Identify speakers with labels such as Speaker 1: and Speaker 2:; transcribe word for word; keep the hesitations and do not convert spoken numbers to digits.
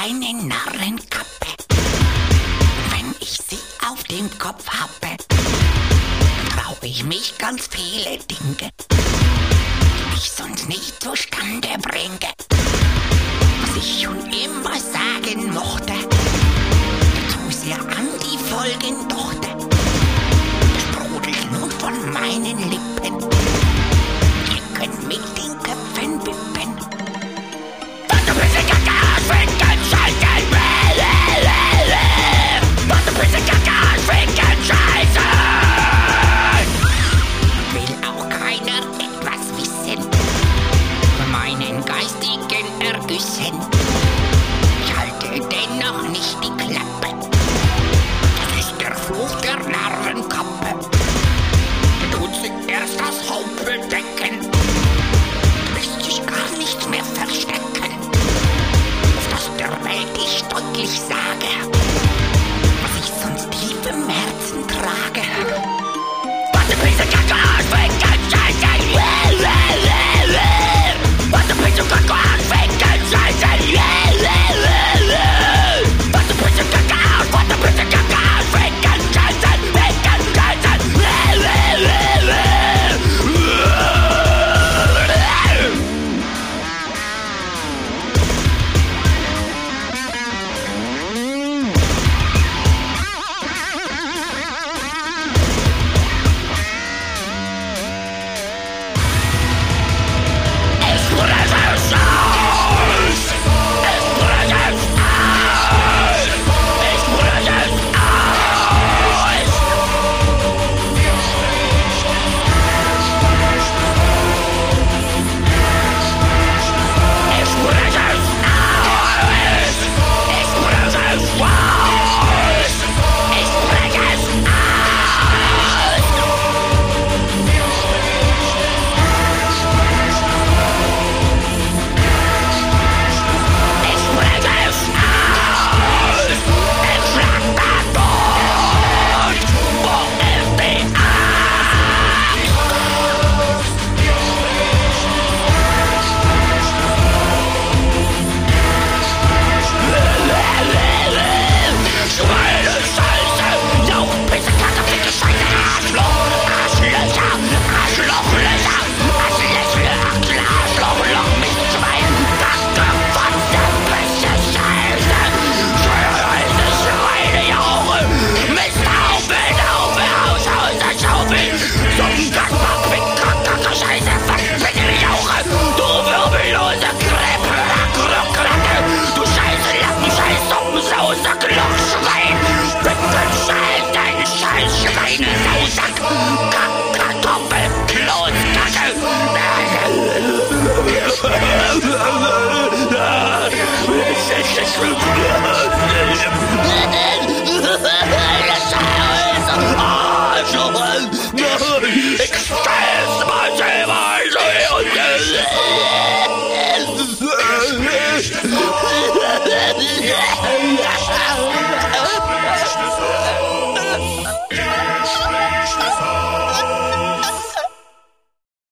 Speaker 1: kleine Narrenkappe. Wenn ich sie auf dem Kopf habe, trau ich mich ganz viele Dinge, die ich sonst nicht zustande bringe. Was ich schon immer sagen mochte, tu's ja an die Folgentochter. Das brodelt nun von meinen Lippen, ihr könnt mit den Köpfen wippen. Was du bist, Kaka, Schwenken, Schalten, was du bist, Kaka, Schwenken, Scheiße. Will auch keiner etwas wissen von meinen geistigen Ergüssen. Ich halte dennoch nicht die Klappe. Das ist der Fluch der Narrenkappe. Tut sich erst das Haupt bedecken, lässt sich gar nichts mehr verstecken. Auf das der Welt ich deutlich sage, was ich sonst tief im Herzen trage. Was du bist, Kaka, Schwenken, Scheiße. Was du bist, Kaka, Schwenken, Scheiße. Was du bist, Kaka, was du bist, Kaka, Schwenken, Scheiße, Schwenken, Scheiße. Kartoffel, Kloßkacke.